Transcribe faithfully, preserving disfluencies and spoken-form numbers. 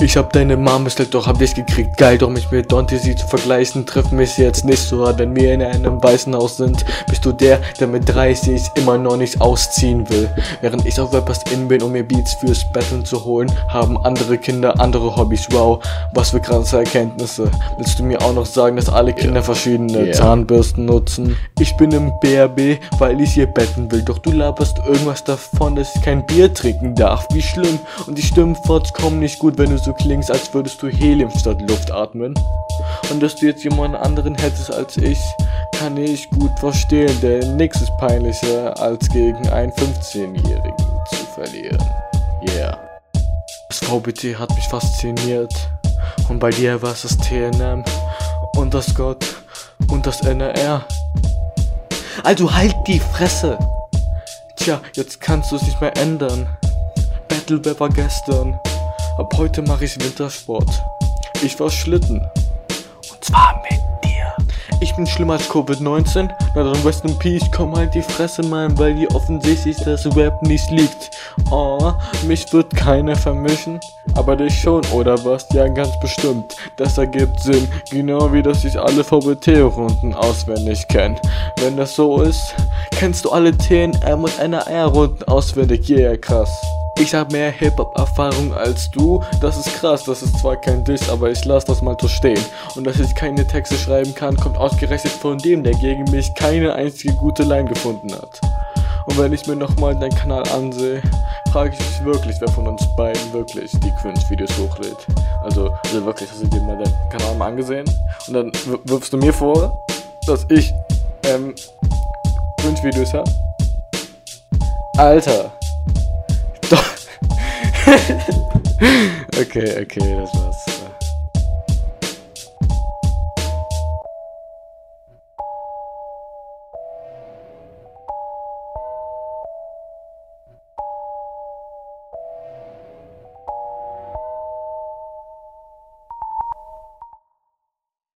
Ich hab deine Mom bestellt, doch hab ich's gekriegt. Geil, doch mich mit Dante sie zu vergleichen, trifft mich jetzt nicht so hart. Wenn wir in einem weißen Haus sind, bist du der, der mit dreißig immer noch nicht ausziehen will. Während ich auf Rappers in bin, um mir Beats fürs Betteln zu holen, haben andere Kinder andere Hobbys. Wow, was für krasse Erkenntnisse. Willst du mir auch noch sagen, dass alle Kinder yeah. verschiedene yeah. Zahnbürsten nutzen? Ich bin im B R B, weil ich hier betten will. Doch du laberst irgendwas davon, dass ich kein Bier trinken darf. Wie schlimm. Und die Stimmforts kommen nicht gut, wenn du so klingst, als würdest du Helium statt Luft atmen. Und dass du jetzt jemanden anderen hättest als ich, kann ich gut verstehen, denn nix ist peinlicher, als gegen einen fünfzehnjährigen zu verlieren. Yeah. Das V B T hat mich fasziniert. Und bei dir war es das T N M und das Gott und das N R R. Also halt die Fresse! Tja, jetzt kannst du es nicht mehr ändern. Battle Rap war gestern. Ab heute mache ich Wintersport. Ich war Schlitten. Und zwar mit dir. Ich bin schlimmer als Covid neunzehn. Na dann Rest in Peace, komm halt die Fresse, Mann, weil dir offensichtlich das Rap nicht liegt. Oh, mich wird keiner vermischen. Aber dich schon, oder was? Ja, ganz bestimmt. Das ergibt Sinn. Genau wie, dass ich alle V B T-Runden auswendig kenne. Wenn das so ist, kennst du alle T N M und N R R-Runden auswendig. Yeah, krass. Ich hab mehr Hip-Hop-Erfahrung als du, das ist krass, das ist zwar kein Diss, aber ich lass das mal so stehen. Und dass ich keine Texte schreiben kann, kommt ausgerechnet von dem, der gegen mich keine einzige gute Line gefunden hat. Und wenn ich mir nochmal deinen Kanal ansehe, frage ich mich wirklich, wer von uns beiden wirklich die Cringe-Videos hochlädt. Also, also wirklich, hast du dir mal deinen Kanal mal angesehen? Und dann wirfst du mir vor, dass ich, ähm, Cringe-Videos hab? Alter! Doch. Okay, okay, das war's.